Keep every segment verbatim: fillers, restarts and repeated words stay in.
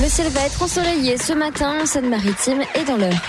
Le ciel va être ensoleillé ce matin en Seine-Maritime et dans l'Eure.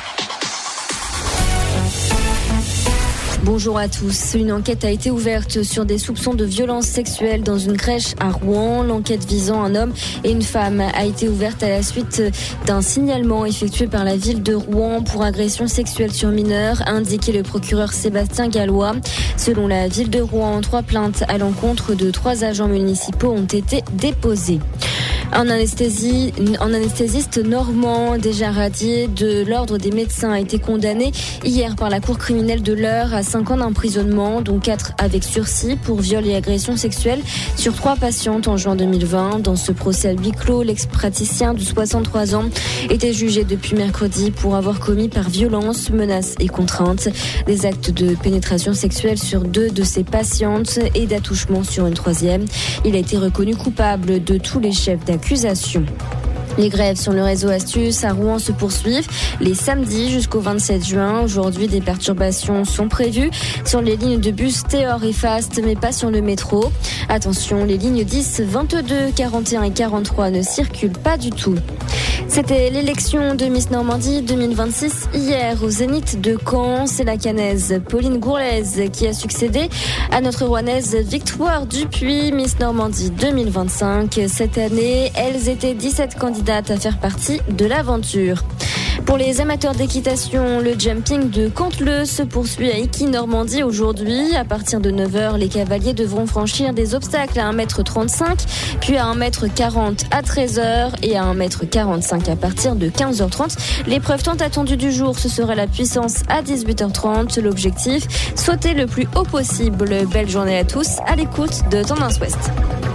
Bonjour à tous. Une enquête a été ouverte sur des soupçons de violences sexuelles dans une crèche à Rouen. L'enquête visant un homme et une femme a été ouverte à la suite d'un signalement effectué par la ville de Rouen pour agression sexuelle sur mineurs, a indiqué le procureur Sébastien Gallois. Selon la ville de Rouen, trois plaintes à l'encontre de trois agents municipaux ont été déposées. Un, anesthésie, un anesthésiste normand déjà radié de l'ordre des médecins a été condamné hier par la cour criminelle de l'Eure à cinq ans d'emprisonnement, dont quatre avec sursis pour viol et agression sexuelle sur trois patientes en juin deux mille vingt. Dans ce procès à huis clos, l'ex-praticien de soixante-trois ans était jugé depuis mercredi pour avoir commis par violence, menace et contrainte des actes de pénétration sexuelle sur deux de ses patientes et d'attouchement sur une troisième. Il a été reconnu coupable de tous les chefs d'accusation. Les grèves sur le réseau Astuce à Rouen se poursuivent les samedis jusqu'au vingt-sept juin. Aujourd'hui, des perturbations sont prévues sur les lignes de bus Théor et Fast, mais pas sur le métro. Attention, les lignes dix, vingt-deux, quarante et un et quarante-trois ne circulent pas du tout. C'était l'élection de Miss Normandie deux mille vingt-six hier au Zénith de Caen. C'est la Caennaise Pauline Gourlaise qui a succédé à notre Rouennaise Victoire Dupuis, Miss Normandie deux mille vingt-cinq. Cette année, elles étaient dix-sept candidates à faire partie de l'aventure. Pour les amateurs d'équitation, le jumping de Canteleu se poursuit à Iki Normandie aujourd'hui. À partir de neuf heures, les cavaliers devront franchir des obstacles à un mètre trente-cinq, puis à un mètre quarante à treize heures et à un mètre quarante-cinq à partir de quinze heures trente. L'épreuve tant attendue du jour, ce sera la puissance à dix-huit heures trente. L'objectif, sauter le plus haut possible. Belle journée à tous, à l'écoute de Tendance Ouest.